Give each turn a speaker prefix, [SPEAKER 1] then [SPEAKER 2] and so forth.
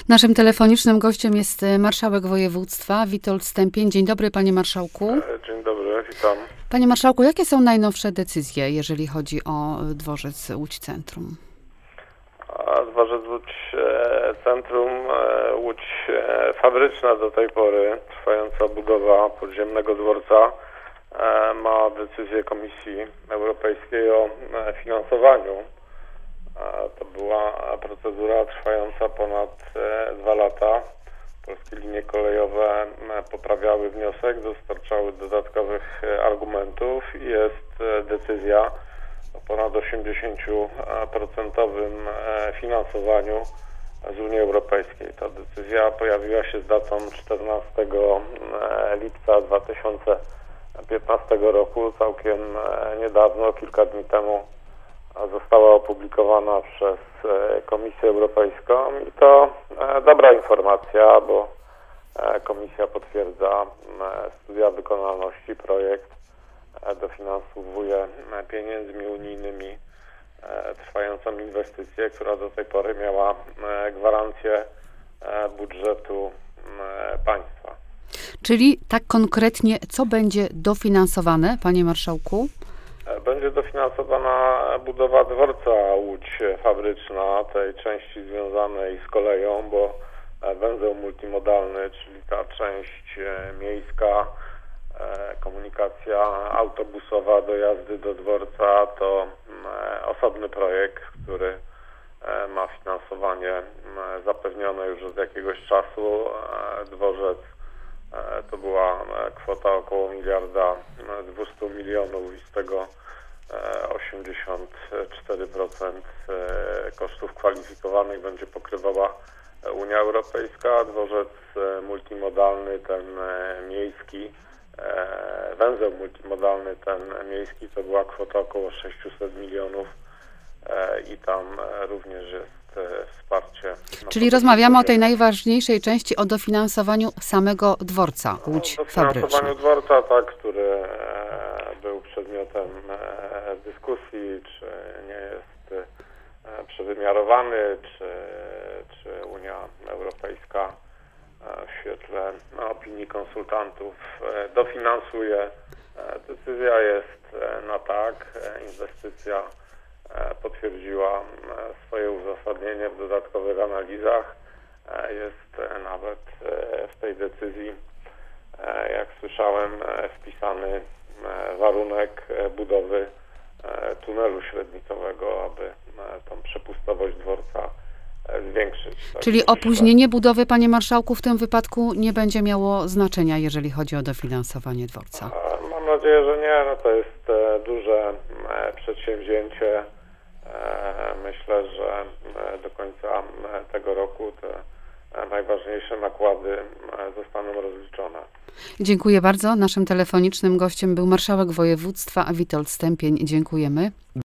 [SPEAKER 1] Naszym telefonicznym gościem jest marszałek województwa Witold Stępień. Dzień dobry, panie marszałku.
[SPEAKER 2] Dzień dobry, witam.
[SPEAKER 1] Panie marszałku, jakie są najnowsze decyzje, jeżeli chodzi o dworzec Łódź Centrum?
[SPEAKER 2] Dworzec Łódź Centrum, Łódź Fabryczna do tej pory, trwająca budowa podziemnego dworca, ma decyzję Komisji Europejskiej o finansowaniu. To była procedura trwająca ponad 2 lata. Polskie linie kolejowe poprawiały wniosek, dostarczały dodatkowych argumentów i jest decyzja o ponad 80% finansowaniu z Unii Europejskiej. Ta decyzja pojawiła się z datą 14 lipca 2015 roku, całkiem niedawno, kilka dni temu została opublikowana przez Komisję Europejską i to dobra informacja, bo Komisja potwierdza studia wykonalności, projekt dofinansowuje pieniędzmi unijnymi trwającą inwestycję, która do tej pory miała gwarancję budżetu państwa.
[SPEAKER 1] Czyli tak konkretnie, co będzie dofinansowane, panie marszałku?
[SPEAKER 2] Będzie dofinansowana budowa dworca Łódź Fabryczna, tej części związanej z koleją, bo węzeł multimodalny, czyli ta część miejska, komunikacja autobusowa, dojazdy do dworca, to osobny projekt, który ma finansowanie zapewnione już od jakiegoś czasu. Dworzec to była kwota około 1,2 miliarda i z tego 84% kosztów kwalifikowanych będzie pokrywała Unia Europejska. Dworzec multimodalny, ten miejski, węzeł multimodalny, ten miejski, to była kwota około 600 milionów i tam również jest wsparcie.
[SPEAKER 1] Czyli rozmawiamy o tej najważniejszej części, o dofinansowaniu samego dworca Łódź Fabryczna.
[SPEAKER 2] Dofinansowaniu dworca, tak, który był przedmiotem dyskusji, czy nie jest przewymiarowany, czy Unia Europejska w świetle opinii konsultantów dofinansuje. Decyzja jest na tak. Inwestycja potwierdziła swoje uzasadnienie w dodatkowych analizach. Jest nawet w tej decyzji, jak słyszałem, wpisany warunek budowy tunelu średnicowego, aby tą przepustowość dworca zwiększyć.
[SPEAKER 1] Czyli opóźnienie budowy, panie marszałku, w tym wypadku nie będzie miało znaczenia, jeżeli chodzi o dofinansowanie dworca?
[SPEAKER 2] Mam nadzieję, że nie. No to jest duże przedsięwzięcie. Myślę, że do końca tego roku te najważniejsze nakłady zostaną rozliczone.
[SPEAKER 1] Dziękuję bardzo. Naszym telefonicznym gościem był marszałek województwa Witold Stępień. Dziękujemy.